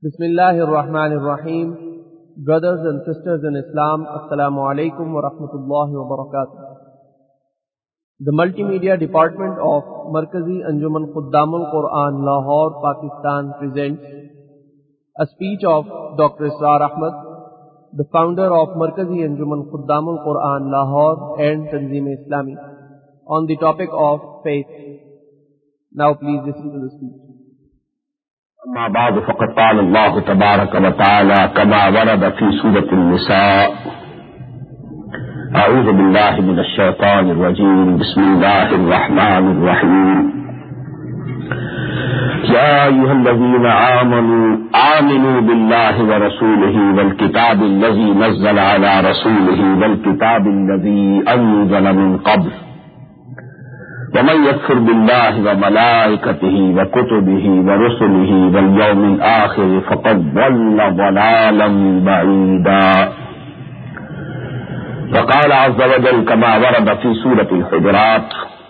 Bismillahirrahmanirrahim. Brothers and sisters in Islam, Assalamu alaikum wa rahmatullahi wa barakatuh. The Multimedia Department of Markazi Anjuman Khuddamul Quran, Lahore, Pakistan presents a speech of Dr. Israr Ahmad, the founder of Markazi Anjuman Khuddamul Quran, Lahore and Tanzeem-e-Islami, on the topic of faith. Now please listen to the speech. أما بعد فقد قال الله تبارك وتعالى كما ورد في سورة النساء أعوذ بالله من الشيطان الرجيم بسم الله الرحمن الرحيم يا أيها الذين آمنوا بالله ورسوله والكتاب الذي نزل على رسوله والكتاب الذي أنزل من قبل ومن يكفر بالله وملائكته وكتبه ورسله واليوم الآخر فقد ضل ضلالا بعيدا. وقال عز وجل كما ورد في سورة الحجرات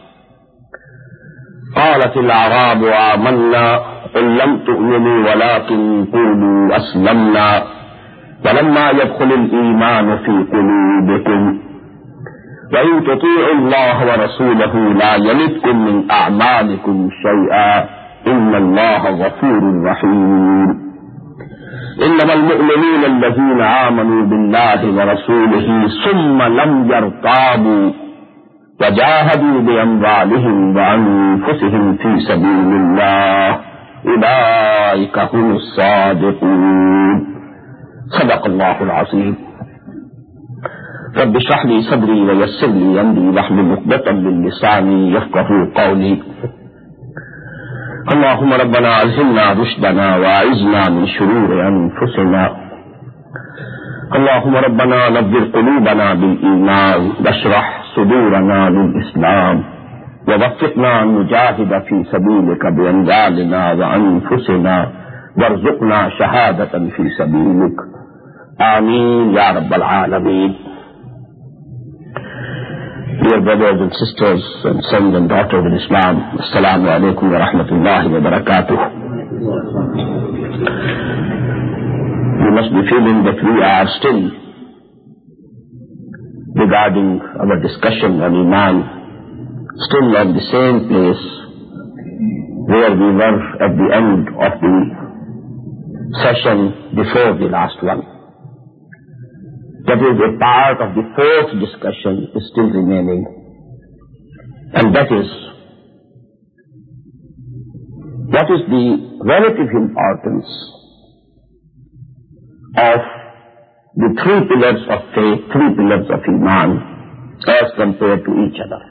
قالت الأعراب آمنا قل لم تؤمنوا ولكن قولوا أسلمنا ولما يدخل الإيمان في قلوبكم وإن تطيعوا الله ورسوله لا يلدكم من أعمالكم شيئا إن الله غفور رحيم. إنما المؤمنون الذين آمنوا بالله ورسوله ثم لم يرتابوا وجاهدوا بأموالهم وأنفسهم في سبيل الله أولئك هم الصادقون. صدق الله العظيم. رب اشرح لي صدري ويسر لي أمري واحلل عقدة من لساني يفقهوا قولي. اللهم ربنا ألهمنا رشدنا وأعذنا من شرور أنفسنا. اللهم ربنا نبّر قلوبنا بالإيمان واشرح صدورنا للإسلام ووفقنا أن نجاهد في سبيلك بأموالنا وأنفسنا وارزقنا شهادة في سبيلك آمين يا رب العالمين. Dear brothers and sisters and sons and daughters in Islam, Assalamu alaikum wa rahmatullahi wa barakatuh. We must be feeling that we are still, regarding our discussion on Iman, still at the same place where we were at the end of the session before the last one. That is, a part of the fourth discussion is still remaining, and that is, what is the relative importance of the three pillars of faith, three pillars of Iman, as compared to each other.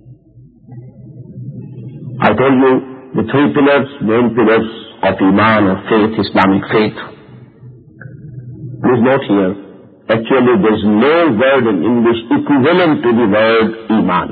I tell you, the three pillars, main pillars of Iman or faith, Islamic faith. Please note here, actually, there is no word in English equivalent to the word Iman.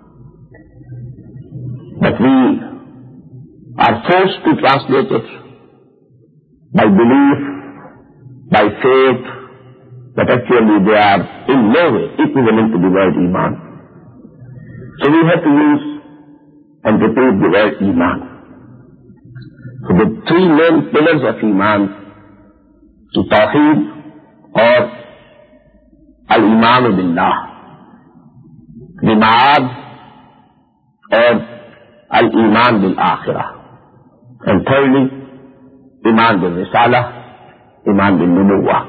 But we are forced to translate it by belief, by faith, but actually they are in no way equivalent to the word Iman. So we have to use and repeat the word Iman. So the three main pillars of Iman, to Tawheed or Al-Iman Billah, Al-Ma'ad or Al-Iman Bil-Akhirah, and thirdly, Iman Bil-Risalah, Iman Bil-Nubuwwah.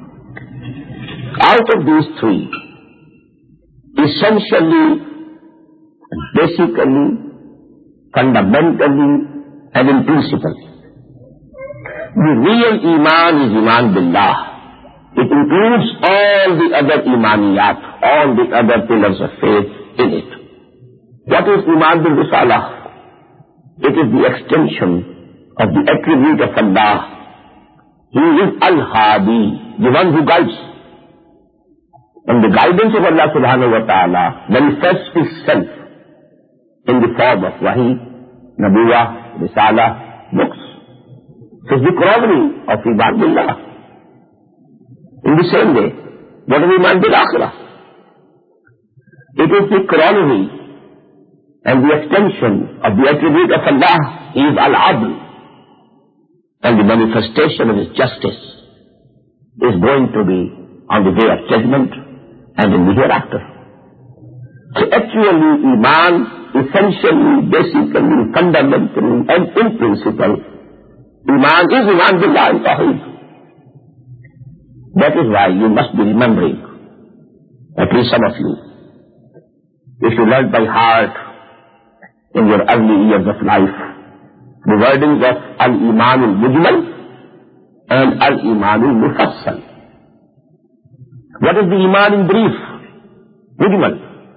Out of these three, essentially, basically, fundamentally, and in principle, the real Iman is Iman Billah. It includes all the other imaniyat, all the other pillars of faith in it. What is Iman bil Risalah? It is the extension of the attribute of Allah. He is Al-Hadi, the one who guides. And the guidance of Allah subhanahu wa ta'ala manifests itself in the form of Wahi, Nabuwah, Risalah, books. It is the chronology of Iman Billah. In the same way, what is Iman Bil-Akhirah? It is the chronology and the extension of the attribute of Allah is Al-Adl. and the manifestation of His justice is going to be on the day of judgment and in the hereafter. So actually, Iman, essentially, basically, fundamentally, and in principle, Iman is Iman Billah and Tawheed. That is why you must be remembering, at least some of you, if you learned by heart in your early years of life, the wordings of Al-Iman al-Mujmal and Al-Iman al-Mufassal. What is the Iman in brief? Mujmal.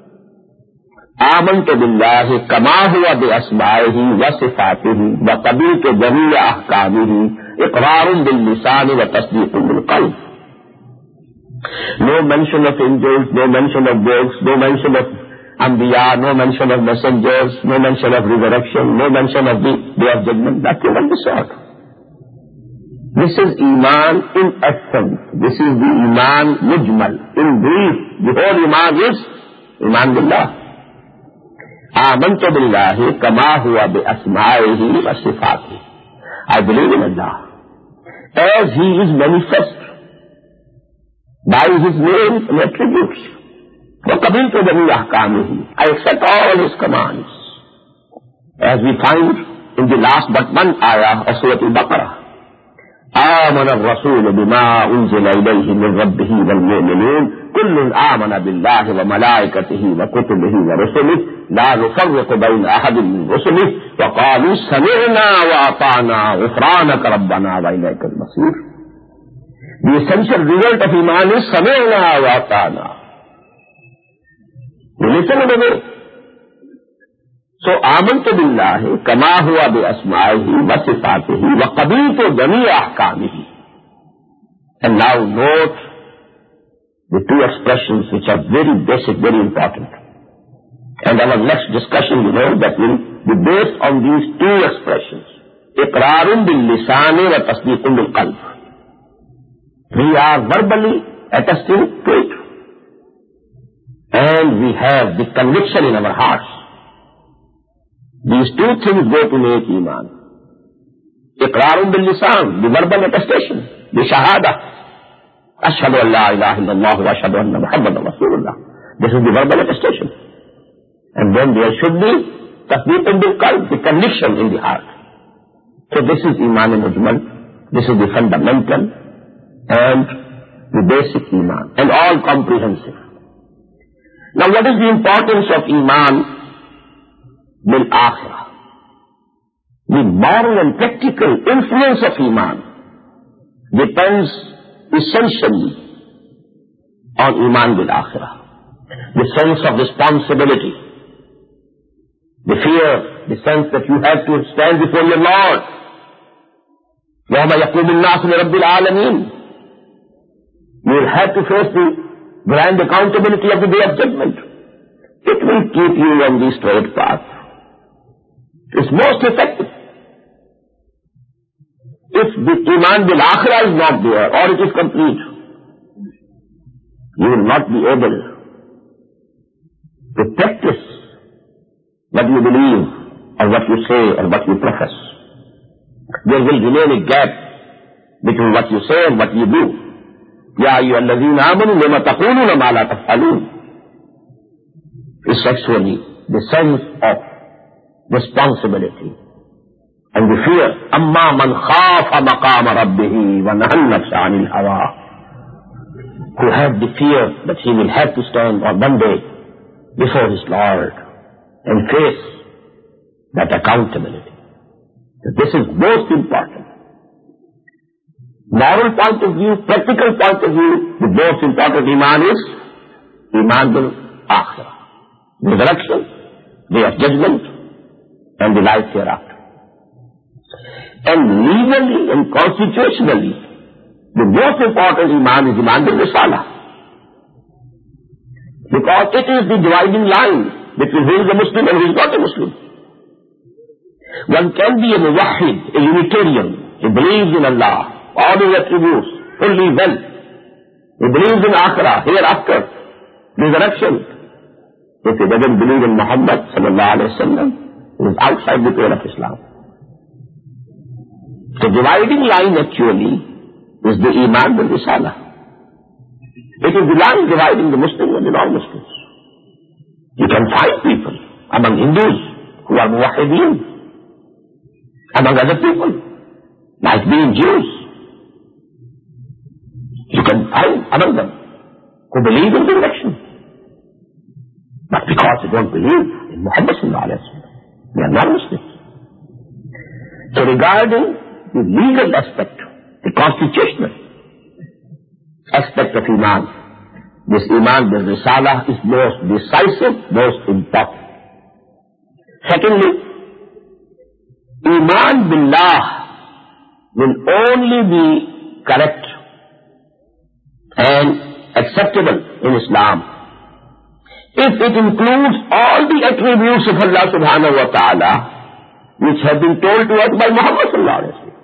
آمنت بالله كما هو بأسمائه وصفاته وقبلت جميع أحكامه إقرار باللسان وتصديق بالقلب. No mention of angels, no mention of books, no mention of Anbiya, no mention of messengers, no mention of resurrection, no mention of the day of judgment. Nothing of the sort. This is Iman in essence. This is the Iman Mujmal. In brief, the whole Iman is Iman Billah. آمنت بالله كما هو بأسمائه وصفاته. I believe in Allah as He is manifest by His names and attributes. وقبلت جميع أحكامه. I accept all His commands. As we find in the last but one ayah of Surah Al-Baqarah. آمن الرسول بما أنزل إليه من ربه والمؤمنون كل آمن بالله وملائكته وكتبه ورسله لا نفرق بين أحد من رسله وقالوا سمعنا وأطعنا غفرانك ربنا وإليك المصير. The essential result of Iman is سمعنا وأطعنا. We listen and obey. So آمنت بالله كما هو بأسمائه وصفاته وقبلت جميع أحكامه. And now note the two expressions which are very basic, very important. And our next discussion, that will be based on these two expressions. إقرار باللسان وتصديق بالقلب. We are verbally attesting to it. And we have the conviction in our hearts. These two things go to make Iman. إقرار باللسان, the verbal attestation, the shahada. أشهد أن لا إله إلا الله وأشهد أن محمدا رسول الله. This is the verbal attestation. And then there should be tasdeeq bil qalb, the conviction in the heart. So this is Iman al-Mujmal. This is the fundamental and the basic Iman, and all comprehensive. Now what is the importance of Iman bil-Akhirah? The moral and practical influence of Iman depends essentially on Iman bil-Akhirah. The sense of responsibility, the fear, the sense that you have to stand before your Lord. يَوْمَ يَقُومُ النَّاسُ لِرَبِّ الْعَالَمِينَ. You will have to face the grand accountability of the day of judgment. It will keep you on the straight path. It's most effective. If the Iman bil-Akhirah is not there, or it is complete, you will not be able to practice what you believe, or what you say, or what you profess. There will remain a gap between what you say and what you do. يَا أَيُّهَا الَّذِينَ آمَنُوا لِمَ تَقُولُونَ مَا لَا تَفْعَلُونَ. It's actually the sense of responsibility and the fear. أَمَّا مَنْ خَافَ مَقَامَ رَبِّهِ وَنَهَى النَّفْسَ عَنِ الْهَوَىٰ. Who have the fear that he will have to stand on one day before his Lord and face that accountability. So this is most important. Moral point of view, practical point of view, the most important Iman is Iman bil-Akhirah. Resurrection, day of judgment, and the life hereafter. And legally and constitutionally, the most important Iman is Iman bil-Risalah. Because it is the dividing line between who is a Muslim and who is not a Muslim. One can be a muwahhid, a Unitarian. He believes in Allah, all his attributes, fully well. He believes in Akhirah, hereafter, resurrection. If he doesn't believe in Muhammad sallallahu alayhi wa sallam, he is outside the pale of Islam. The dividing line actually is the Iman bil Risala. It is the line dividing the Muslims and the non-Muslims. You can find people among Hindus who are muwahideen, among other people, like being Jews. You can find among them who believe in the election. But because they don't believe in Muhammad sallallahu alaihi wasallam, they are non-Muslims. So regarding the legal aspect, the constitutional aspect of Iman, this Iman bil Risala is most decisive, most important. Secondly, Iman billah will only be correct and acceptable in Islam if it includes all the attributes of Allah subhanahu wa ta'ala which have been told to us by Muhammad sallallahu alaihi wasallam.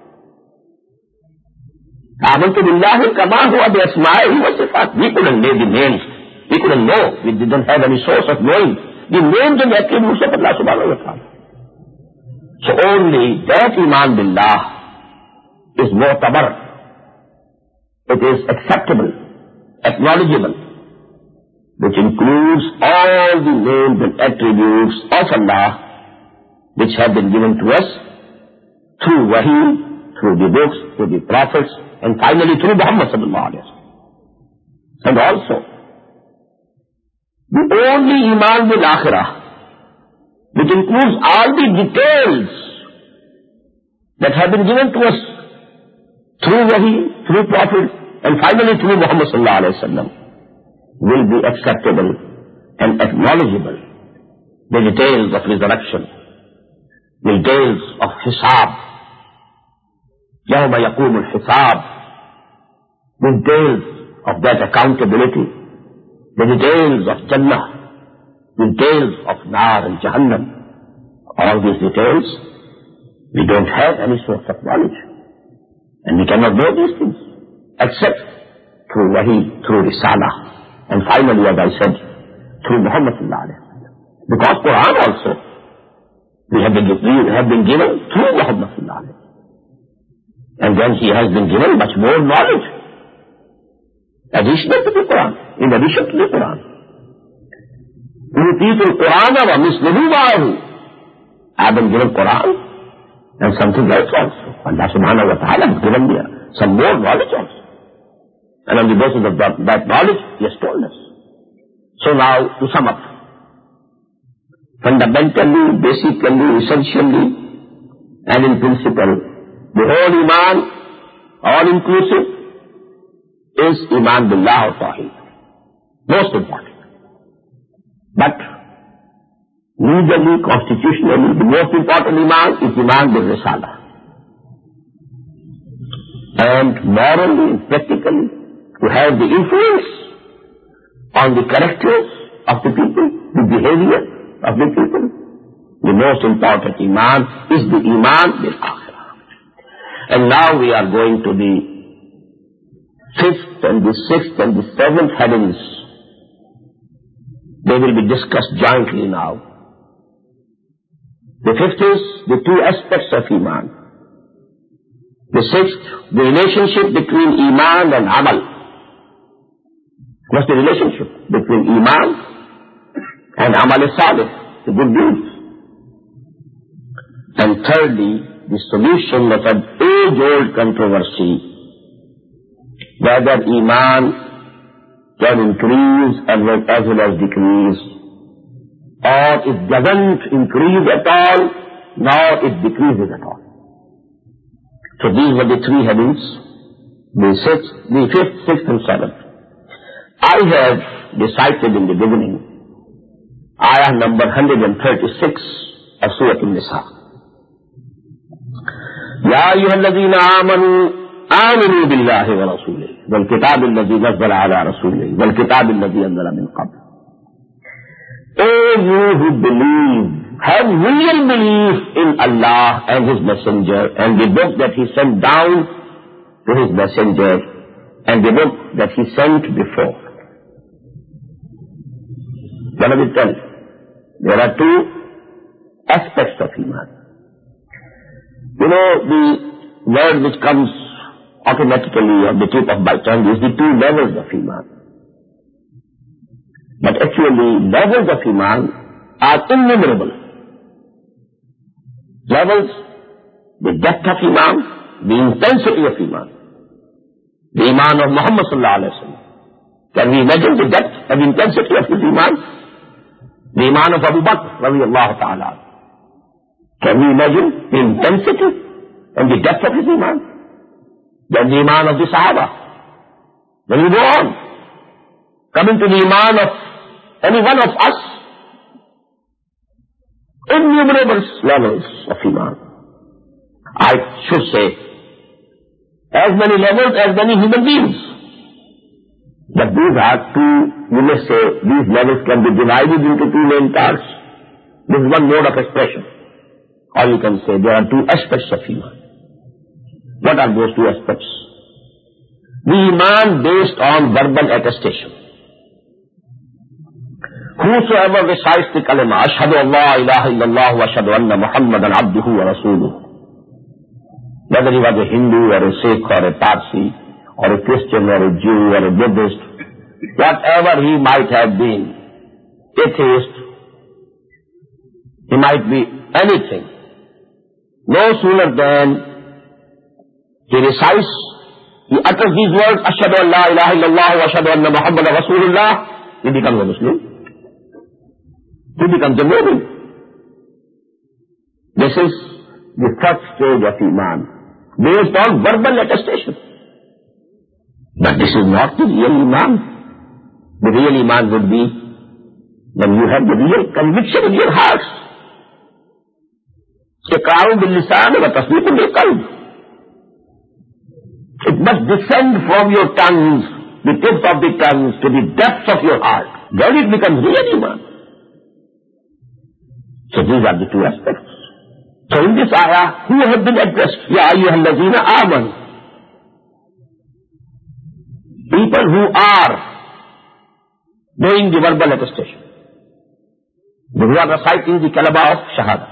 Amantu billahi kama huwa bi asma'ihi wa sifat. We couldn't name the names. We couldn't know. We didn't have any source of knowing the names and attributes of Allah subhanahu wa ta'ala. So only that Iman billah is mu'tabar. It is acceptable, acknowledgeable, which includes all the names and attributes of Allah which have been given to us through Wahi, through the books, through the prophets, and finally through Muhammad sallallahu alaihi wasallam. And also, the only Iman bil Akhirah, which includes all the details that have been given to us through Wahi, through prophets, and finally through Muhammad sallallahu alaihi wasallam, will be acceptable and acknowledgeable. The details of resurrection, the details of hisab, yawma yaqumu al-hisab, the details of that accountability, the details of Jannah, the details of Nar and Jahannam. All these details, we don't have any source of knowledge. And we cannot know these things except through Wahi, through Risala, and finally, as I said, through Muhammad sallallahu alaihi wasallam. Because Quran also, we have been given through Muhammad sallallahu alaihi wasallam. And then he has been given much more knowledge, additional to the Quran, in addition to the Quran. Utitu al-Qur'ana wa misluhu ma'ahu. I have been given Quran and something else also. Allah subhanahu wa ta'ala has given me some more knowledge also. And on the basis of that knowledge, he has told us. So now, to sum up, fundamentally, basically, essentially, and in principle, the whole Iman, all-inclusive, is Iman billah or Tawheed. Most important. But, legally, constitutionally, the most important Iman is Iman bil Risala. And morally and practically, to have the influence on the characters of the people, the behavior of the people. The most important Iman is the Iman bil Akhirah. And now we are going to the 5th and the 6th and the 7th headings. They will be discussed jointly now. The 5th is the 2 aspects of Iman. The 6th, the relationship between Iman and Amal. What's the relationship between Iman and Amal Salih, the good deeds? And thirdly, the solution of an age-old controversy, whether Iman can increase as well as decrease, or it doesn't increase at all, nor it decreases at all. So these were the 3 headings, the 5th, 6th and 7th. I have recited in the beginning ayah number 136 of Surah An-Nisa. Ya ayyuhalladhina amanu billahi wa rasulihi wal kitab alladhi nazzala ala rasulihi wal kitab alladhi anzala min qabl. O you who believe, have real belief in Allah and His Messenger and the book that He sent down to His Messenger and the book that He sent before. What does it tell? There are 2 aspects of Iman. You know, the word which comes automatically on the tip of my tongue is the two levels of Iman. But actually, levels of Iman are innumerable. Levels, the depth of Iman, the intensity of Iman. The Iman of Muhammad sallallahu alayhi wa sallam. Can we imagine the depth and intensity of his Iman? The Iman of Abu Bakr radiyallahu ta'ala. Can we imagine the intensity and the depth of his Iman? Then the Iman of the Sahaba. Then we go on. Coming to the Iman of any one of us, innumerable levels of Iman. I should say, as many levels as many human beings. But these are two, you may say, these levels can be divided into two main parts. This is one mode of expression. Or you can say there are two aspects of Iman. What are those two aspects? The Iman based on verbal attestation. Whosoever recites the kalima, Ashhadu an la ilaha illallah wa ashhadu anna Muhammadan abduhu wa rasuluhu. Whether he was a Hindu or a Sikh or a Parsi or a Christian or a Jew or a Buddhist, whatever he might have been, atheist, he might be anything. No sooner than he recites, he utters these words, Ashhadu an la ilaha illallah wa ashhadu anna Muhammadan rasulullah, he becomes a Muslim. He becomes a mu'min. This is the first stage of Iman, based on verbal attestation. But this is not the real Iman. The real Iman would be when you have the real conviction in your heart. Iqrarun bil lisan wa tasdeequn bil qalb. It must descend from your tongues, the tips of the tongues, to the depths of your heart. Then it becomes real Iman. So these are the two aspects. So in this ayah, who have been addressed? Ya ayyuhallazina amanu. People who are doing the verbal attestation. Who are reciting the kalima of Shahada.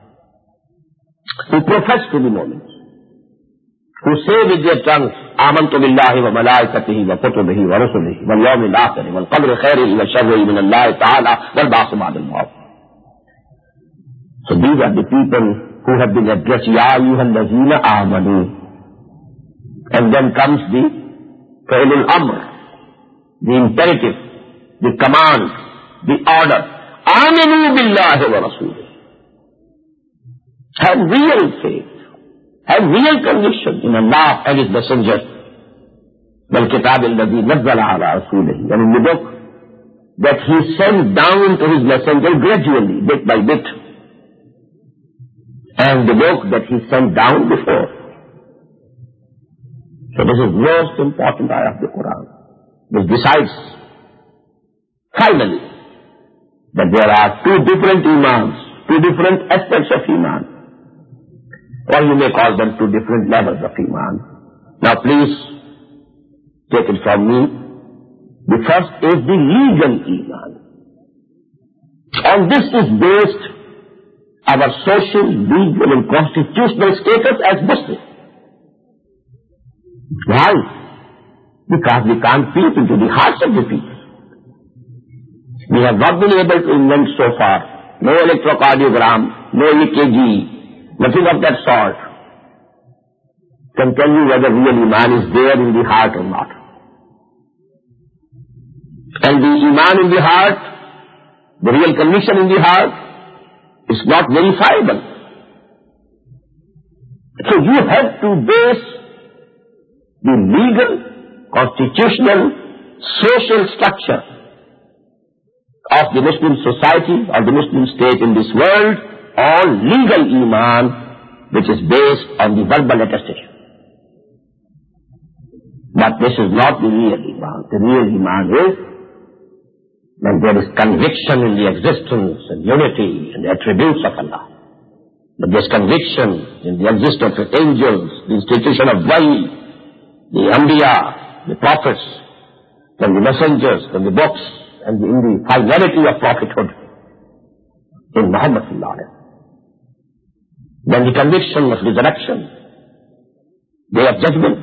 Who profess to be Muslims. Who say with their tongues, Amantu billahi wa malaikatihi wa kutubihi wa rusulihi wal yawmil akhir wal qadri khairihi wa sharrihi min Allah ta'ala wal ba'su ba'da al-mawt. So these are the people who have been addressed, Ya ayyuhallazina amanu. And then comes the Fi'lul Amr, the imperative, the command, the order. Aminu billahi wa rasulihi. Have real faith, have real conviction in Allah and His Messenger. Wal kitab alladhi nazzala ala rasulihi. And in the book that He sent down to His Messenger gradually, bit by bit. And the book that He sent down before. So this is the most important ayah of the Quran. This decides, finally, that there are two different Imans, two different aspects of Iman. Or you may call them two different levels of Iman. Now please, take it from me. The first is the legal Iman. On this is based our social, legal and constitutional status as Muslims. Why? Because we can't peep into the hearts of the people. We have not been able to invent so far. No electrocardiogram, no EKG, nothing of that sort can tell you whether real Iman is there in the heart or not. And the Iman in the heart, the real conviction in the heart, is not verifiable. So you have to base the legal, constitutional, social structure of the Muslim society or the Muslim state in this world on legal Iman, which is based on the verbal attestation. But this is not the real Iman. The real Iman is when there is conviction in the existence and unity and the attributes of Allah. But there is conviction in the existence of angels, the institution of Wahi, the Anbiya, the prophets, then the messengers, then the books, and in the finality of prophethood in Muhammad sallallahu alaihi wasallam. Then the conviction of resurrection, Day of judgment.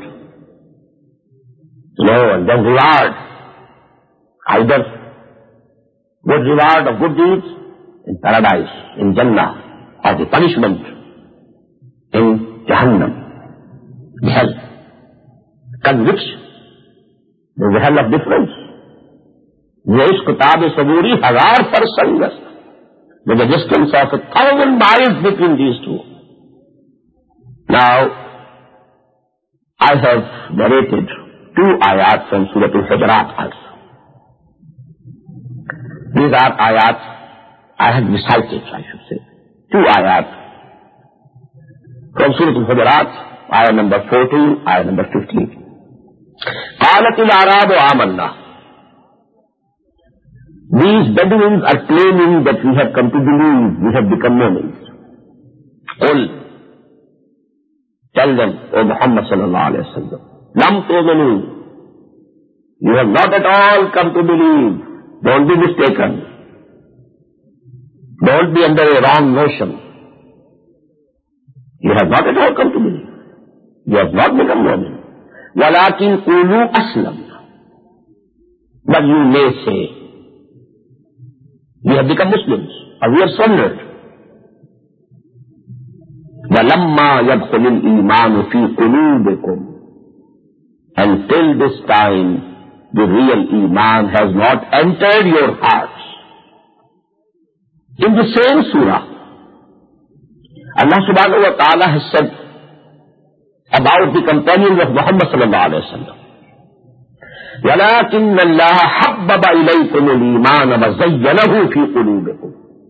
And then reward. Either good reward of good deeds in paradise, in Jannah, or the punishment in Jahannam, the hell. Conviction. There is a hell of difference. There is Kutab-e-Saburi, 1000% with a distance of 1,000 miles between these two. Now, I have narrated 2 ayat from Surah Al-Hujurat also. These are ayat I have recited, I should say. 2 ayat from Surah Al-Hujurat, ayah number 14, ayah number 15. قالت الأعراب آمنا. These Bedouins are claiming that we have come to believe, we have become Mu'mins. Tell them, O Muhammad sallallahu alayhi wa sallam, Lam tu'minu. You have not at all come to believe. Don't be mistaken. Don't be under a wrong notion. You have not at all come to believe. You have not become Mu'min. وَلَكِنْ قُولُوا أَسْلَمْنَا. But you may say, we have become Muslims, or we have surrendered. وَلَمَّا يَدْخُلِ الْإِيمَانُ فِي قُلُوبِكُمْ. Until this time, the real Iman has not entered your hearts. In the same surah, Allah subhanahu wa ta'ala has said about the companions of Muhammad sallallahu alayhi wa sallam, وَلَكِنَّ اللَّهَ حَبَّبَ إِلَيْكُمُ الْإِيمَانَ وَزَيَّنَهُ فِي قُلُوبِكُمْ.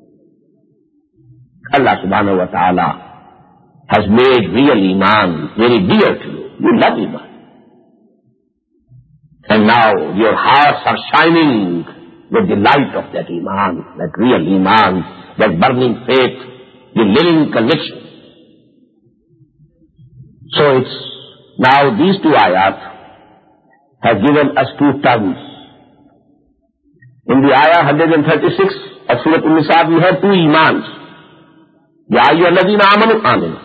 Allah subhanahu wa ta'ala has made real Iman very dear to you. You love Iman. And now your hearts are shining with the light of that Iman, that real Iman, that burning faith, the living conviction. So it's now these 2 ayat have given us 2 terms. In the ayah 136 of Surah An-Nisa, we have 2 Imans. Ya ayyuhalladhina amanu aminu.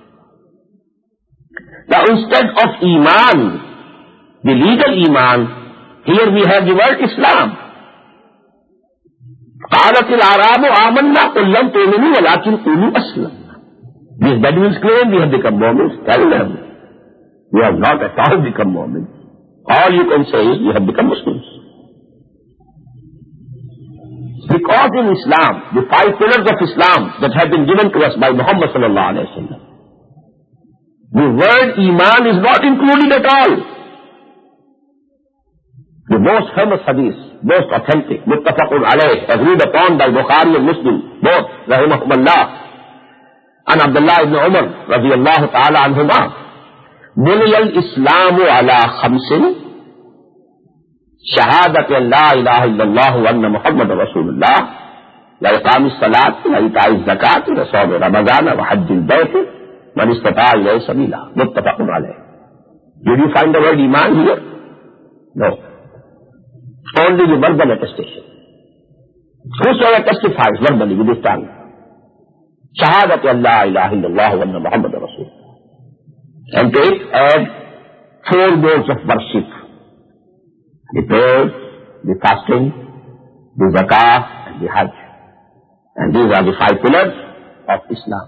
Now instead of Iman, the legal Iman, here we have the word Islam. قالت الأعراب آمنا قل لم تؤمنوا ولكن قولوا أسلمنا. These Bedouins claim we have become Mu'mins. Tell them, we have not at all become Mu'mins. All you can say is we have become Muslims. Because in Islam, the 5 pillars of Islam that have been given to us by Muhammad sallallahu alayhi wa sallam, the word Iman is not included at all. The most famous hadith, most authentic, muttafaqun alayh, agreed upon by Bukhari and Muslim, both, rahimahumullah, and Abdullah ibn Umar, radiyallahu ta'ala anhuma, بُنِيَ الْإِسْلَامُ عَلَى خَمْسٍ شَهَادَةِ أَنْ لَا إِلَهَ إِلَّا اللَّهُ وَأَنَّ مُحَمَّدَ رَسُولُ اللَّهِ وَإِقَامِ الصَّلَاةِ وَإِيتَاءِ الزَّكَاةِ وَصَوْمِ رَمَضَانَ وَحَجِّ الْبَيْتِ مَنِ اسْتَطَاعَ إِلَيْهِ سَبِيلًا. Muttafaqun alayh. Did you find the word Iman here? No. Only the verbal attestation. Whosoever testifies verbally with his tongue, Shahadati Allah ilaha illallah wa anna Muhammad Rasul. And to it add 4 modes of worship. The prayers, the fasting, the zakah, and the hajj. And these are the 5 pillars of Islam.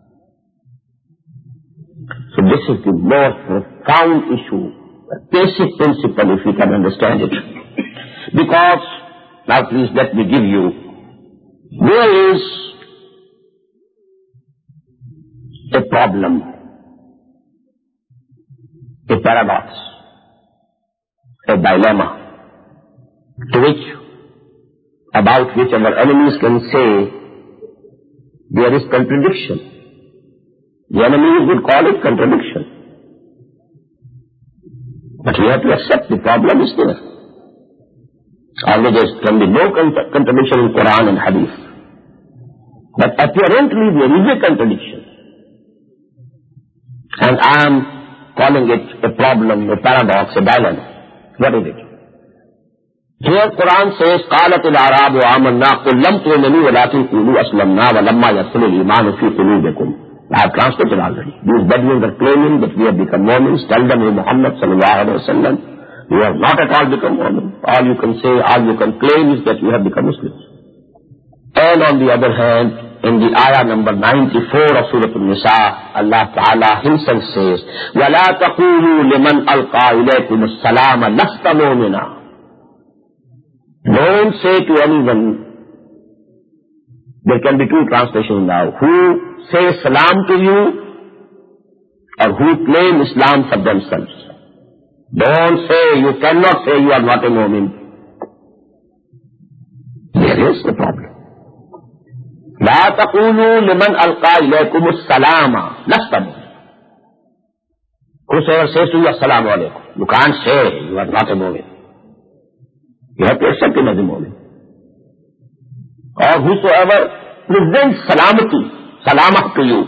So this is the most profound issue, a basic principle if we can understand it. Because, now please let me give you, there is a problem, a paradox, a dilemma, about which our enemies can say there is contradiction. The enemies would call it contradiction. But we have to accept the problem is there. Although there can be no contradiction in Quran and Hadith. But apparently there is a contradiction. And I am calling it a problem, a paradox, a dilemma. What is it? Here Quran says, قَالَتِ الْأَعْرَابُ آمَنَّا قُلْ لَمْ تُؤْمِنُوا وَلَكِنْ قُولُوا أَسْلَمْنَا وَلَمَّا يَدْخُلِ الْإِيمَانُ فِي قُلُوبِكُمْ I have translated already. These Bedouins are claiming that we have become Muslims. Tell them, O Muhammad sallallahu alaihi wasallam, you have not at all become Muslims. All you can say, all you can claim is that you have become Muslims. And on the other hand, in the ayah number 94 of Surah An-Nisa, Allah Ta'ala himself says, وَلَا تَقُولُوا لِمَنْ أَلْقَى إِلَيْكُمُ السَّلَامَ لَسْتَ مُؤْمِنًا. Don't say to anyone, there can be two translations now, who say salam to you or who claim Islam for themselves. Don't say, you cannot say you are not a mu'min. There is the problem. لا تقولوا لمن ألقى إليكم السلام لست مؤمن. Whosoever says to you assalamu alaikum, you can't say you are not a mu'min. You have to accept him as a mu'min. Or whosoever presents salamati, salamah to you.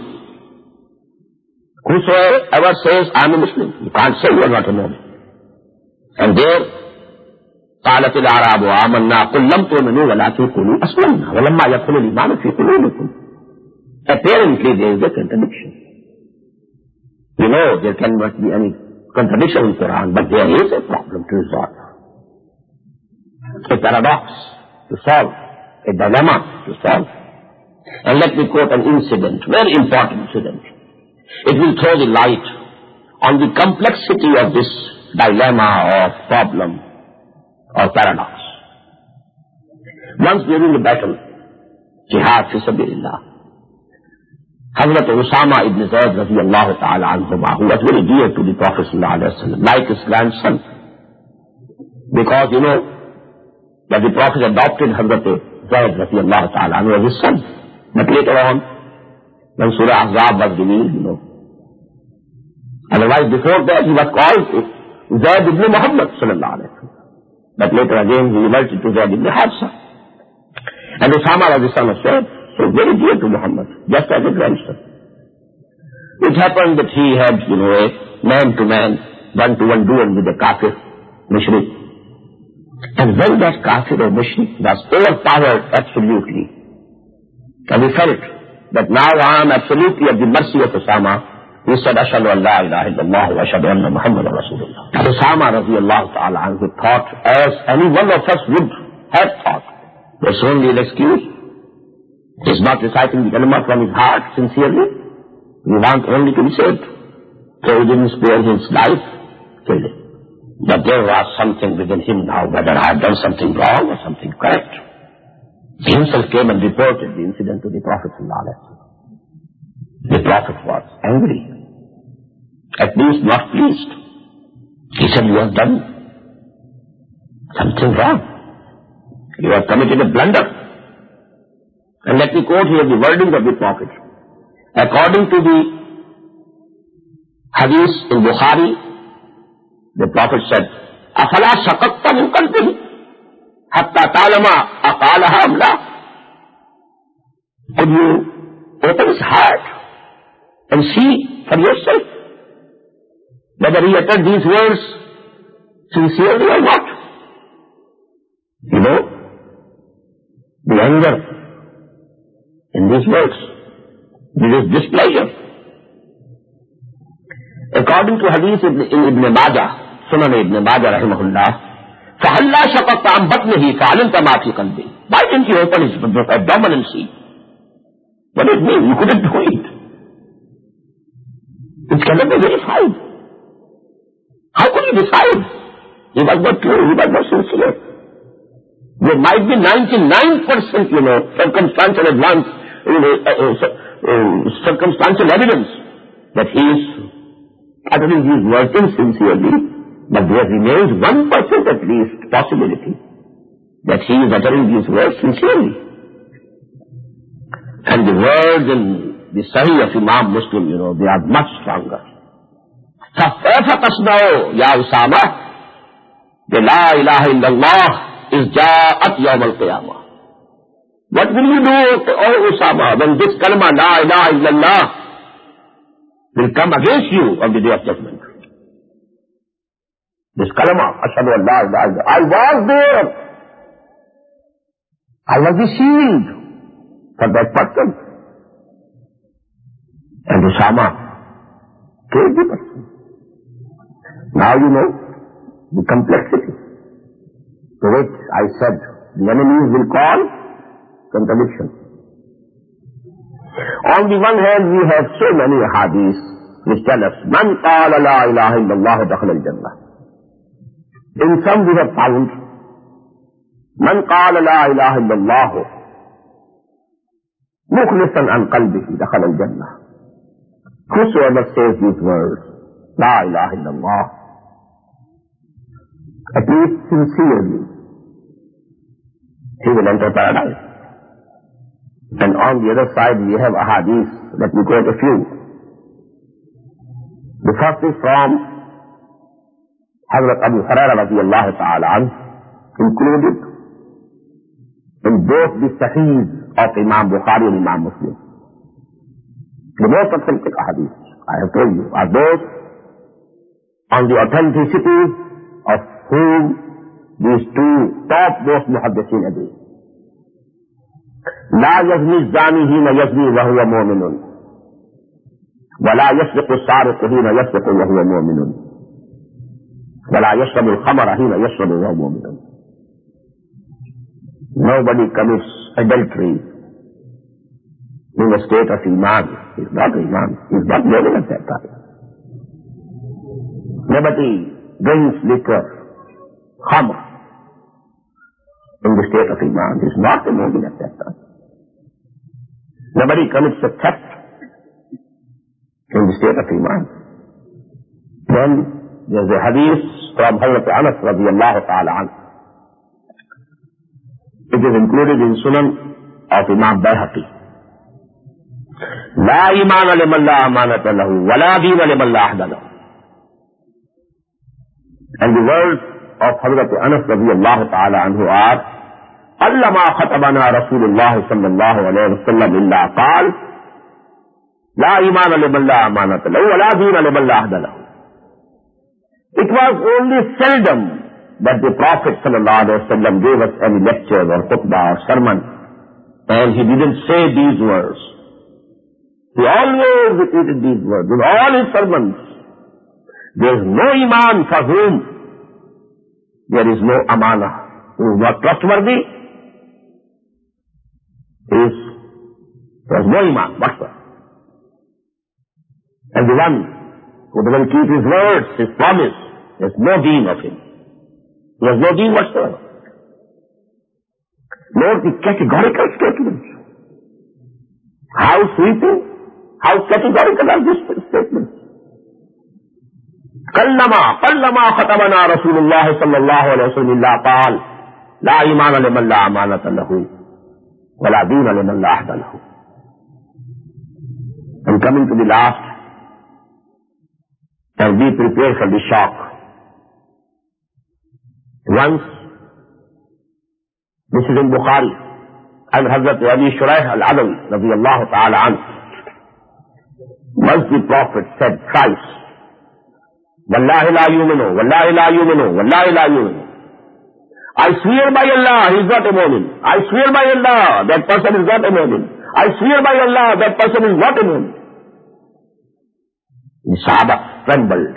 Whosoever says I am a Muslim, you can't say you are not a mu'min. And there قالت الأعراب آمنا قل لم تؤمنوا ولكن قولوا أسلمنا ولما يدخل الإيمان في قلوبكم. Apparently there is a contradiction. You know, there cannot be any contradiction in Quran, but there is a problem to resolve. A paradox to solve, a dilemma to solve. And let me quote an incident, very important incident. It will throw the light on the complexity of this dilemma or problem or paradox. Once during the battle, Jihad fi sabilillah, Hazrat Usama ibn Zayd radiyallahu ta'ala anhuma, who was very dear to the Prophet sallallahu alaihi wasallam, like his grandson, because you know that the Prophet adopted Hazrat Zayd radiyallahu ta'ala anhu as his son. But later on, when Surah Ahzab was revealed, you know, otherwise before that he was called Zayd ibn Muhammad sallallahu alaihi wasallam. But later again he reverted to Zayd ibn Harisa. And Usama was the son of Zayd, so very dear to Muhammad, just as a grandson. It happened that he had, you know, a man-to-man, one-to-one duel with a kafir, mushrik. And when that kafir or mushrik was overpowered absolutely, and he felt that now I am absolutely at the mercy of Usama, he said, Ashhadu an la ilaha illallah wa ashhadu anna Muhammadan Rasulullah. And Usama radiyallahu ta'ala anhu thought, as any one of us would have thought, there's only an excuse. He's not reciting the kalima from his heart sincerely. We want only to be saved. So he didn't spare his life, killed him. But there was something within him now, whether I have done something wrong or something correct. He himself came and reported the incident to the Prophet sallallahu alaihi wasallam. The Prophet was angry, at least not pleased. He said, you have done something wrong. You have committed a blunder. And let me quote here the wording of the Prophet. According to the hadith in Bukhari, the Prophet said, أَفَلَا شَقَقْتَ مِنْ قَلْبِهِ حَتَّى تَعْلَمَ أَقَالَهَا أَمْ لَا. Could you open his heart and see for yourself whether he uttered these words sincerely or not? You know, the anger in these words, this displeasure. According to hadith in Ibn Majah, Sunan Ibn Majah rahimahullah, فَهَلَّا شَقَقْتَ عَنْ بَطْنِهِ فَعَلِمْتَ مَا فِي قَلْبِهِ. Why didn't you open his abdomen and see? What does it mean? You couldn't do it. It cannot be verified. How could you decide? He was not true, he was not sincere. There might be 99%, you know, circumstantial advance, circumstantial evidence that he is uttering these words sincerely, but there remains 1% at least possibility that he is uttering these words sincerely. And the words in the Sahih of Imam Muslim, you know, they are much stronger. فَكَيْفَ تَصْنَعُ يَا أُسَامَةَ بِلَا إِلَهَ إِلَّا اللَّهِ إِذْ جَاءَتْ يَوْمَ الْقِيَامَةِ. What will you do, O Usama, when this kalma, La ilaha illallah, will come against you on the day of judgment? This kalma, Ashhadu an la ilaha illallah, I was there. I was the shield for that person. And Usama killed the person. Now you know the complexity to which I said the enemies will call contradiction. On the one hand, we have so many hadiths which tell us, Man qala la ilaha illallah dakhala al-jannah. In some we have found, Man qala la ilaha illallah mukhlisan an qalbihi dakhala al-jannah. Whosoever says these words, La ilaha illallah, at least sincerely, he will enter paradise. And on the other side we have a hadith, let me quote a few. The first is from Hazrat Abu Hurairah radiyallahu ta'ala anhu, included in both the Sahihs of Imam Bukhari and Imam Muslim. The most authentic hadith, I have told you, are those on the authenticity of whom these two topmost muhaddithin agree. لا يزني الزاني حين يزني وهو مؤمن ولا يسرق السارق حين يسرق وهو مؤمن ولا يشرب الخمر حين يشرب وهو مؤمن. Nobody commits adultery in a state of Iman. He's not Iman. He's not living at that time. Nobody drinks liquor, khamr, in the state of Iman. He's not a mu'min at that time. Nobody commits a theft in the state of Iman. Then there's a hadith from Hazrat Anas radiyallahu ta'ala anhu. It is included in Sunan of Imam Bayhaqi. La imana liman la amanata lahu, wa la deena liman la ahda lahu. And the words of Hazrat Anas radiyallahu ta'ala anhu are, Allama khatabana Rasulullah sallallahu alayhi wa sallam illa qaal, La imana liman la amanata lahu, wa la deena liman la ahda lahu. It was only seldom that the Prophet sallallahu alayhi wa sallam gave us any lecture or khutbah or sermon, and he didn't say these words. He always repeated these words in all his sermons. There is no Iman for whom there is no amana. Who is not trustworthy, there is no Iman whatsoever. And the one who doesn't keep his words, his promise, there is no deen of him. There is no deen whatsoever. Note the categorical statement. How sweeping, how categorical are these statements? قلما خطبنا رسول الله صلى الله عليه وسلم إلا قال لا إيمان لمن لا أمانة له ولا دين لمن لا عهد له. And coming to the last, and be prepared for the shock. Once, this is in Bukhari, and Hazrat Abi Shuraih al-Adawi radiyallahu ta'ala anhu, once the Prophet said thrice, Wallahi la yuminu, Wallahi la yuminu, Wallahi la yuminu. I swear by Allah, he is not a mu'min. I swear by Allah, that person is not a mu'min. I swear by Allah, that person is not a mu'min. The Sahaba trembled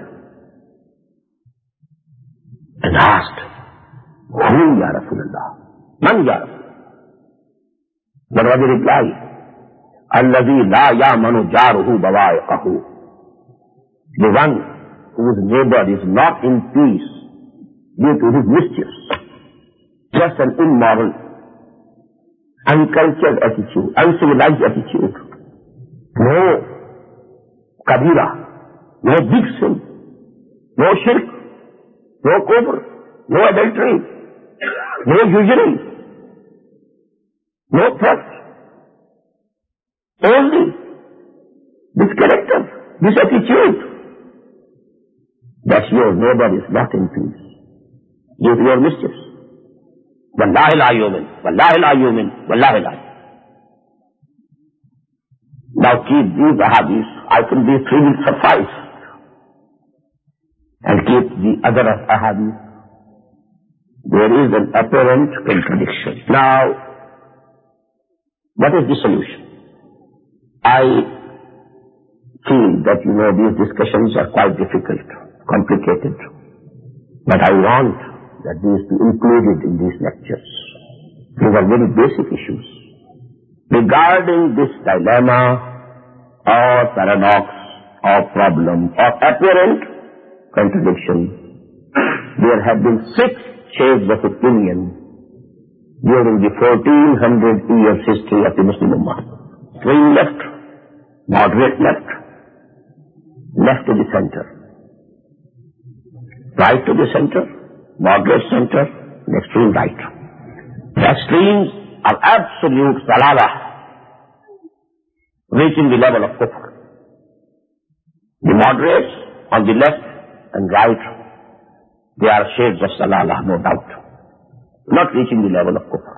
and asked, Who ya Rasulullah? Man ya Rasulullah? What was the reply? Alladhi la ya'manu jaruhu bawa'iqahu. The one whose neighbor is not in peace due to his mischiefs, just an immoral, uncultured attitude, uncivilized attitude. No kabira, no big sin, no shirk, no kufr, no adultery, no usury, no theft. Only this character, this attitude, that your neighbor is not in peace due to your mischiefs. Wallahi la yumin, Wallahi la yumin, Wallahi la. Now keep these ahadith. I think these three will suffice. And keep the other ahadith. There is an apparent contradiction. Now, what is the solution? I feel that, these discussions are quite difficult, complicated. But I want that these be included in these lectures. These are very basic issues. Regarding this dilemma or paradox or problem or apparent contradiction, there have been 6 shades of opinion during the 1400 years history of the Muslim Ummah. Extreme left, moderate left, left to the center, right to the center, moderate center, and extreme right. The extremes are absolute salalah, reaching the level of kufr. The moderates on the left and right, they are shades of salalah, no doubt, not reaching the level of kufr.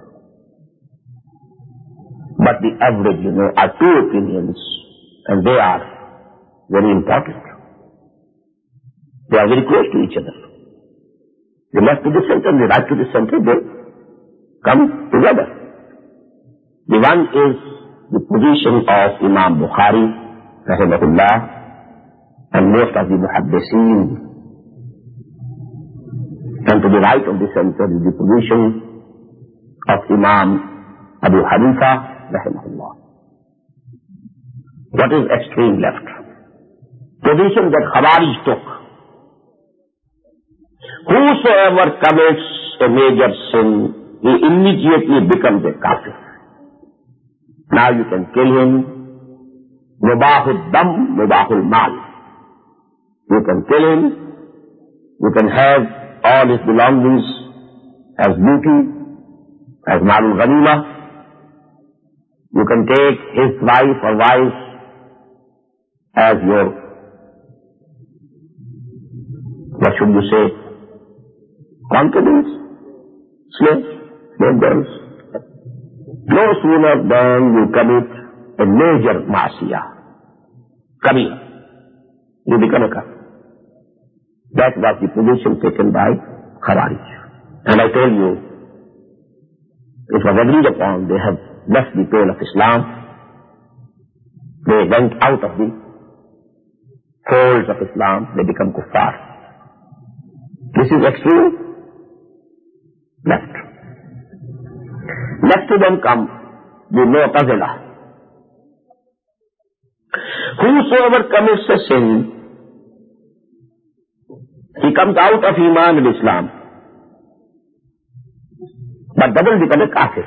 But the average, are 2 opinions, and they are very important. They are very close to each other. The left to the center and the right to the center, they come together. The one is the position of Imam Bukhari, rahimahullah, and most of the muhaddiseen. And to the right of the center is the position of Imam Abu Hanifa, rahimahullah. What is extreme left? Position that Khawarij took. Whosoever commits a major sin, he immediately becomes a kafir. Now you can kill him. Mubahul dam, mubahul mal. You can kill him. You can have all his belongings as booty, as malul ghanima. You can take his wife or wives as your, what should you say, concubines, slave girls. No sooner than you commit a major ma'asiyah, kabira, you become a kafir. That was the position taken by Khawarij. And I tell you, it was agreed upon, they have left the pale of Islam. They went out of the folds of Islam, they become kuffar. This is extreme left. Next to them come the Mu'tazilah. Whosoever commits a sin, he comes out of Iman and Islam, but doesn't become a kafir.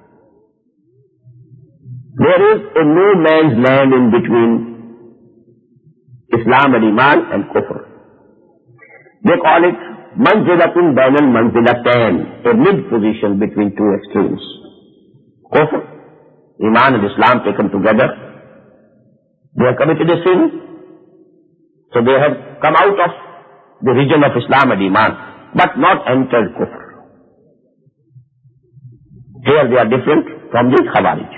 There is a no man's land in between Islam and Iman and Kufr. They call it manzilatun bainal manzilatayn, a mid-position between 2 extremes. Kufr, Iman and Islam taken together. They have committed a sin, so they have come out of the region of Islam and Iman, but not entered Kufr. Here they are different from the Khawarij.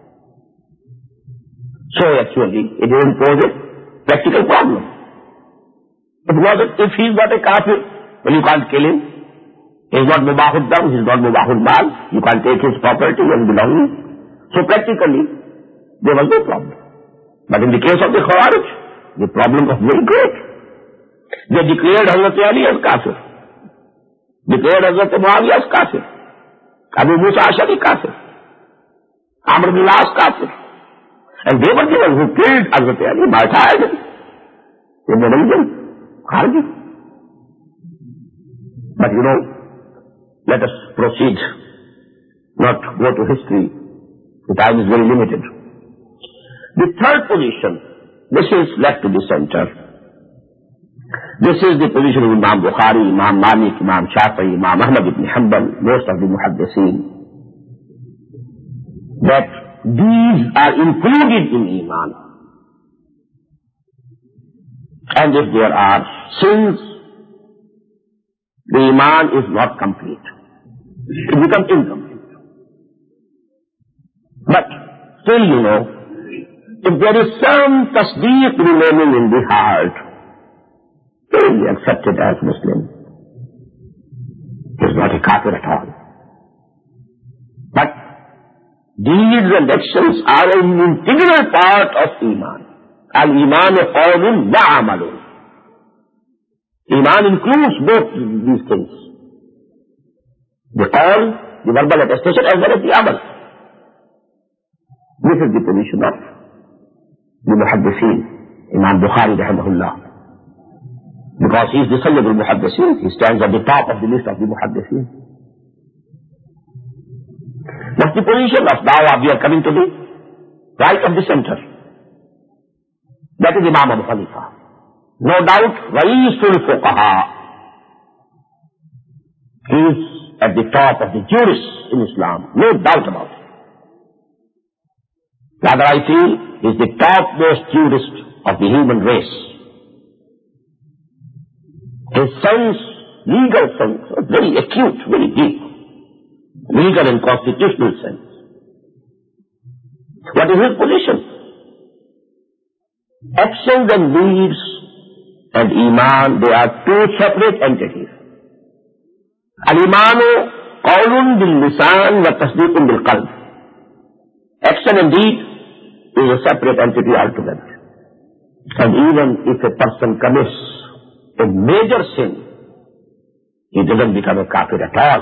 So actually, it will impose a practical problem. If he is not a kafir, well, you can't kill him. He is not mubahul dam, he is not mubahul mal. You can't take his property and belongings. So practically, there was no problem. But in the case of the Khawarij, the problem was very great. They declared Hazrat Ali as kafir, declared Hazrat Muawiyah as kafir, Abu Musa Ashari kafir, Amr bin As kafir. And they were the ones who killed Hazrat Ali, martyred him. In the religion, Kharji. But let us proceed, not go to history. The time is very limited. The third position, this is left to the center. This is the position of Imam Bukhari, Imam Malik, Imam Shafi'i, Imam Ahmad ibn Hanbal, most of the muhaddiseen, that these are included in Iman. And if there are sins, the Iman is not complete. It becomes incomplete. But still, if there is some tasdeeq remaining in the heart, he will be accepted as Muslim. He is not a kafir at all. But deeds and actions are an integral part of Iman. Al-Iman qawlun wa amalun. Iman includes both these things. The qawl, the verbal attestation, as well as the amal. This is the position of the Muhaddithin, Imam Bukhari rahimahullah. Because he is the Sayyid al-Muhaddithin, he stands at the top of the list of the Muhaddithin. That's the position of dawah. We are coming to the right of the center. That is Imam Abu Hanifa. No doubt, Ra'isul Fuqaha. He is at the top of the jurists in Islam. No doubt about it. Rather, I feel he is the topmost jurist of the human race. His sense, legal sense, was very acute, very deep. Legal and constitutional sense. What is his position? Actions and deeds and Iman, they are two separate entities. Al-Imanu qawlun bil-lisan wa tasdeequn bil-qalb. Action and deed is a separate entity altogether. And even if a person commits a major sin, he doesn't become a kafir at all.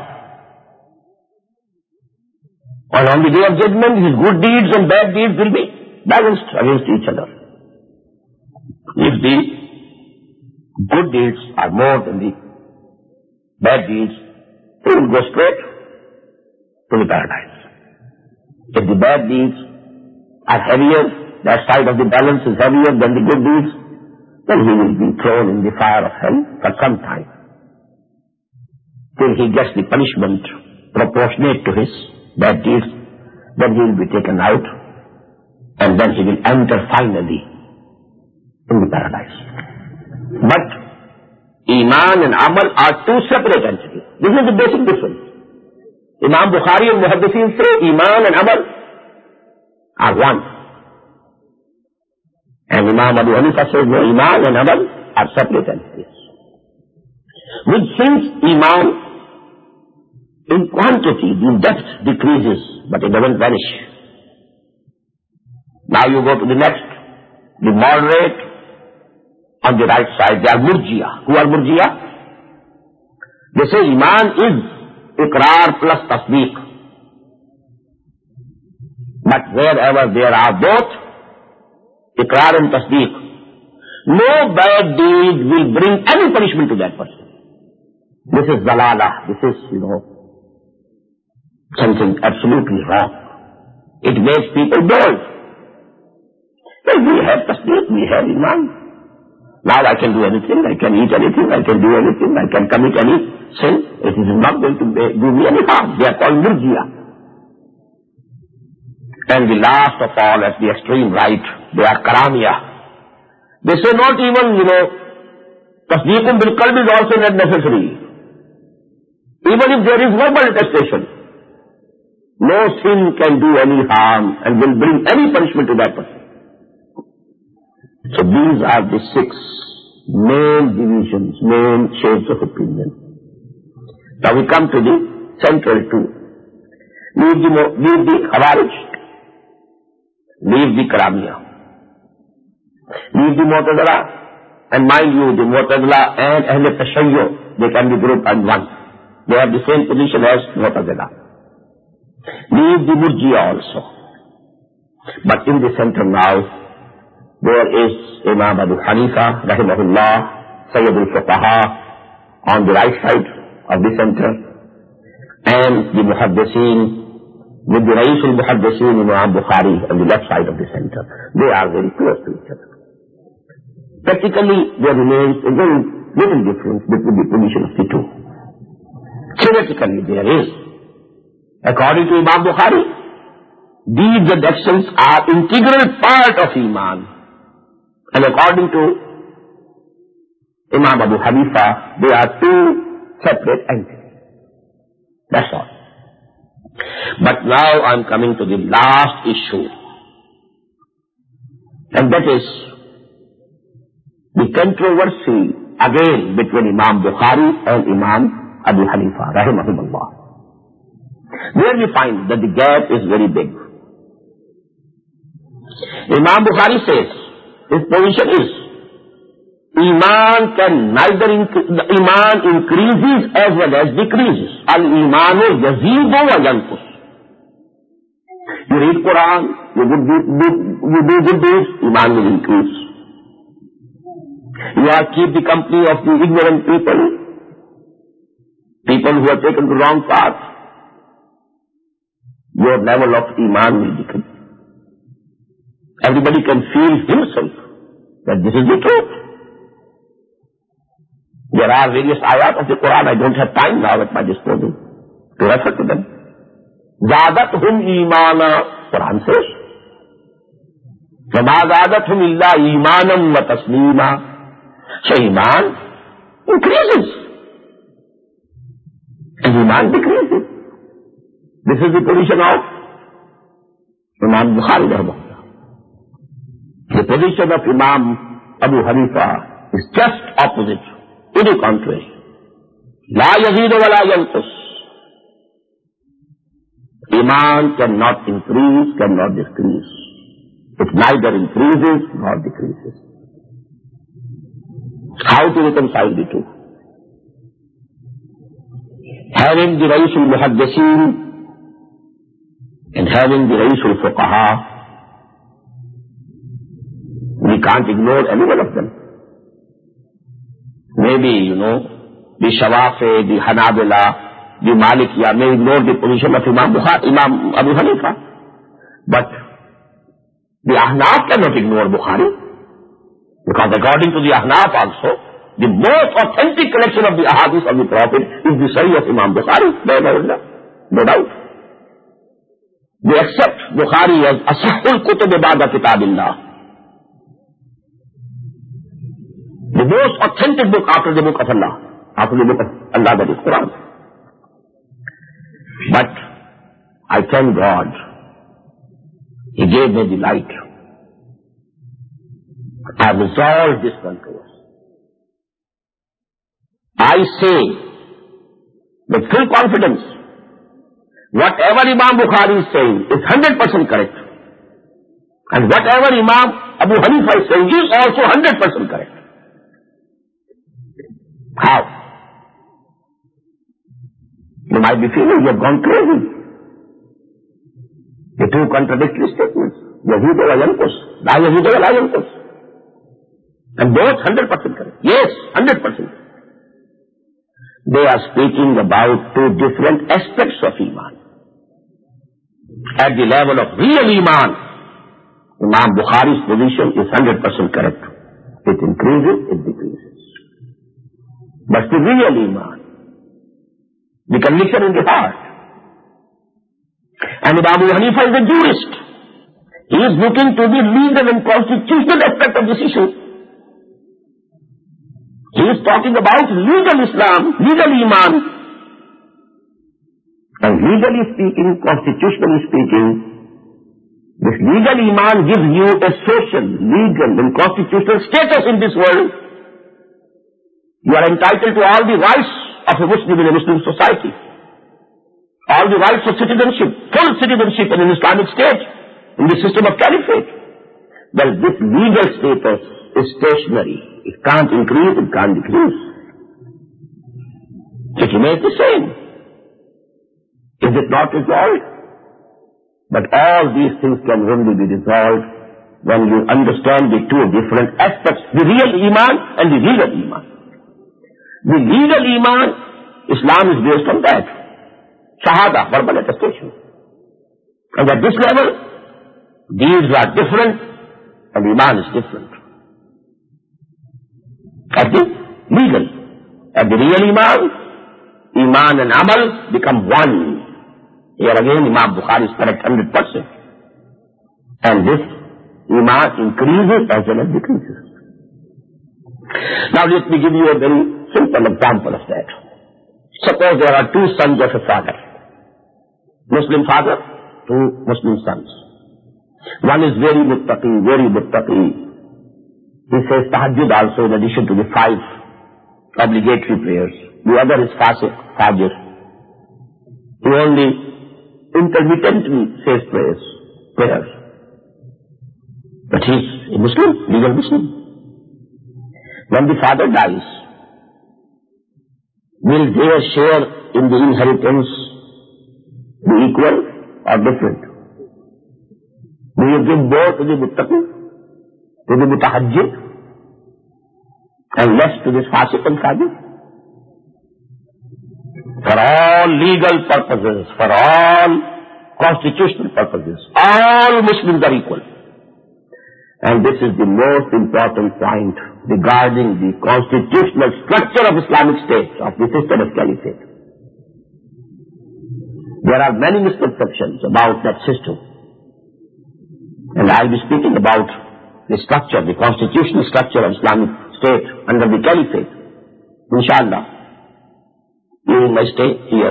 And on the day of judgment, his good deeds and bad deeds will be balanced against each other. If the good deeds are more than the bad deeds, he will go straight to the paradise. If the bad deeds are heavier, that side of the balance is heavier than the good deeds, then he will be thrown in the fire of hell for some time, till he gets the punishment proportionate to his bad deeds. Then he will be taken out, and then he will enter finally in the paradise. But Iman and Amal are two separate entities. This is the basic difference. Imam Bukhari and Muhaddithin say Iman and Amal are one. And Imam Abu Hanifa says no, Iman and Amal are separate entities. Which since Iman in quantity, the depth decreases, but it doesn't vanish. Now you go to the next, the moderate on the right side, they are Murjiya. Who are Murjiya? They say Iman is Iqrar plus Tasdeeq. But wherever there are both Iqrar and Tasdeeq, no bad deed will bring any punishment to that person. This is Dalala. This is, something absolutely wrong. It makes people bold. Well, we have Tasdeeq, we have Iman. Now I can do anything, I can eat anything, I can do anything, I can commit any sin. It is not going to do me any harm. They are called Murjiya. And the last of all, at the extreme right, they are Karamiya. They say not even, Tasdeequn bil qalb is also not necessary. Even if there is verbal attestation, no sin can do any harm and will bring any punishment to that person. So these are the 6 main divisions, main shades of opinion. Now we come to the central two. Leave the Khawarij, leave the Karamiya, leave the Mu'tazila, and mind you, the Mu'tazila and Ahl Tashayyu, they can be grouped in one. They have the same position as Mu'tazila. Leave the Murjiya also. But in the center now, there is Imam Abu Hanifa, rahimahullah, Sayyid al-Fuqaha, on the right side of the center, and the Muhaddithin, with the Ra'is al-Muhaddithin, Imam Bukhari, on the left side of the center. They are very close to each other. Practically, there remains a very little difference between the position of the two. Theoretically, there is. According to Imam Bukhari, deeds and actions are integral part of Iman. And according to Imam Abu Hanifa, they are two separate entities. That's all. But now I'm coming to the last issue. And that is the controversy again between Imam Bukhari and Imam Abu Hanifa, rahimahumullah. There we find that the gap is very big. Imam Bukhari says His position is, Iman increases as well as decreases. Al-Imanu yazeedu wa yanqus. You read Quran, you do good deeds, Iman will increase. You are keep the company of the ignorant people who have taken the wrong path, your level of Iman will decrease. Everybody can feel himself that this is the truth. There are various ayat of the Quran. I don't have time now at my disposal to refer to them. Zadathum imana, Quran says. وَمَا زَادَتْهُمْ إِلَّا إِيمَانًا وَتَسْلِيمًا. So Iman increases and Iman decreases. This is the position of Imam Bukhari rahimahullah. The position of Imam Abu Hanifa is just opposite, to the contrary. La yazeedu wa la yanqus. Iman cannot increase, cannot decrease. It neither increases nor decreases. How to reconcile the two? Having the Rais al-Muhaddiseen and having the Rais al-Fuqaha, we can't ignore any one of them. Maybe, the Shawafi, the Hanabila, the Malikiya may ignore the position of Imam Abu Hanifa. But the Ahnaf cannot ignore Bukhari. Because according to the Ahnaf also, the most authentic collection of the ahadith of the Prophet is the Sahih of Imam Bukhari. No doubt. They accept Bukhari as asahhul kutub ba'da kitabillah. The most authentic book after the book of Allah. After the book of Allah, that is Quran. But I thank God, He gave me the light. I have resolved this controversy. I say with full confidence, whatever Imam Bukhari is saying is 100% correct. And whatever Imam Abu Hanifa is saying is also 100% correct. How? You might be feeling you have gone crazy. The two contradictory statements. Yazeedu wa yanqus. La yazeedu wa la yanqus. And both 100% correct. Yes, 100%. They are speaking about two different aspects of Iman. At the level of real Iman, Imam Bukhari's position is 100% correct. It increases, it decreases. But the real Iman, the conviction in the heart. And Imam Abu Hanifa is a jurist. He is looking to the legal and constitutional aspect of this issue. He is talking about legal Islam, legal Iman. And legally speaking, constitutionally speaking, this legal Iman gives you a social, legal and constitutional status in this world. You are entitled to all the rights of a Muslim in a Muslim society. All the rights of citizenship, full citizenship in an Islamic state, in the system of caliphate. Well, this legal status is stationary. It can't increase, it can't decrease. It remains the same. Is it not resolved? But all these things can only be resolved when you understand the two different aspects, the real Iman and the legal Iman. The legal Iman, Islam is based on that. Shahada, verbal attestation. And at this level, deeds are different and Iman is different. At the legal. At the real Iman, Iman and Amal become one. Here again, Imam Bukhari is correct 100%. And this Iman increases as well as decreases. Now let me give you a very simple example of that. Suppose there are two sons of a father. Muslim father, two Muslim sons. One is very muttaqi, very muttaqi. He says tahajjud also in addition to the 5 obligatory prayers. The other is fasiq, fajr. He only intermittently says prayers. But he's a Muslim, legal Muslim. When the father dies, will their share in the inheritance be equal or different? Do you give more to the muttaqi, to the mutahajjid, and less to this fasiq and fajir? For all legal purposes, for all constitutional purposes, all Muslims are equal. And this is the most important point regarding the constitutional structure of Islamic State, of the system of caliphate. There are many misconceptions about that system. And I'll be speaking about the structure, the constitutional structure of Islamic State under the caliphate, inshallah, during my stay here.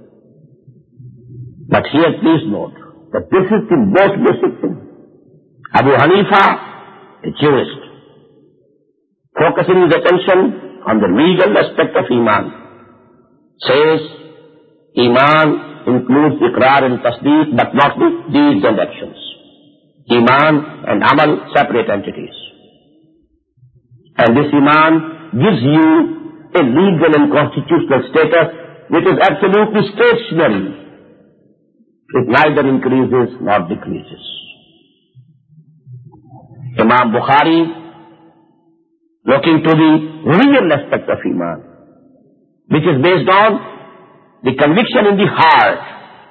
But here please note that this is the most basic thing. Abu Hanifa, a jurist, focusing his attention on the legal aspect of Iman, says Iman includes Iqrar and Tasdeeq, but not the deeds and actions. Iman and Amal, separate entities. And this Iman gives you a legal and constitutional status which is absolutely stationary. It neither increases nor decreases. Imam Bukhari, looking to the real aspect of Iman, which is based on the conviction in the heart.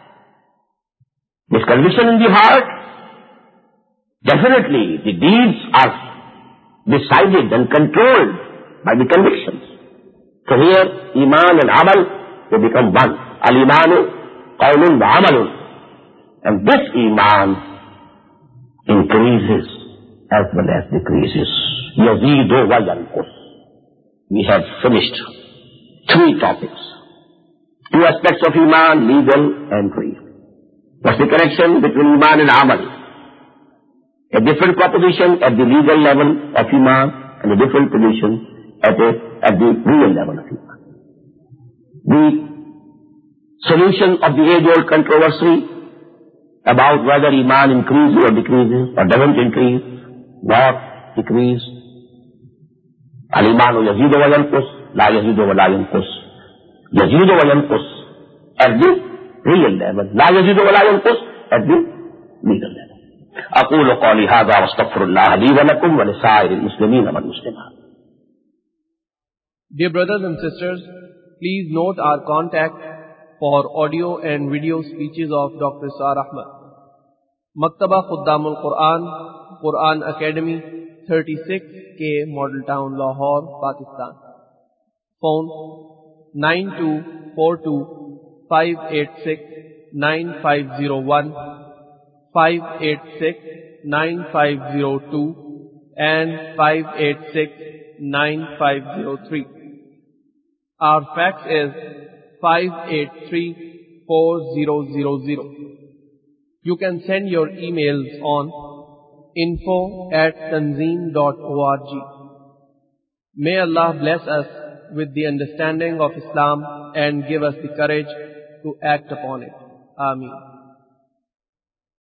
This conviction in the heart, definitely the deeds are decided and controlled by the convictions. So here, Iman and Amal, they become one. Al-Imanu qawlun wa amalun. And this Iman increases as well as decreases. Yazidu wa yanqus. We have finished 3 topics. 2 aspects of Iman, legal and free. What's the connection between Iman and Amal? A different proposition at the legal level of Iman and a different position at the real level of Iman. The solution of the age-old controversy about whether Iman increases or decreases or doesn't increase, not decrease. Al-Imanu yazidu wa yanqus, la yazidu wa la yanqus. Yazidu wa yanqus at the real level, la yazidu wa la yanqus at the legal level. أقول قولي هذا واستغفر الله لي ولكم ولسائر المسلمين والمسلمات. Dear brothers and sisters, please note our contact for audio and video speeches of Dr. Sar Ahmad. Maktaba Khuddamul Quran, Quran Academy, 36K Model Town, Lahore, Pakistan. Phone 9242-586-9501, 586-9502 and 586-9503. Our fax is 583-4000. You can send your emails on info@tanzeem.org. May Allah bless us with the understanding of Islam and give us the courage to act upon it. Ameen.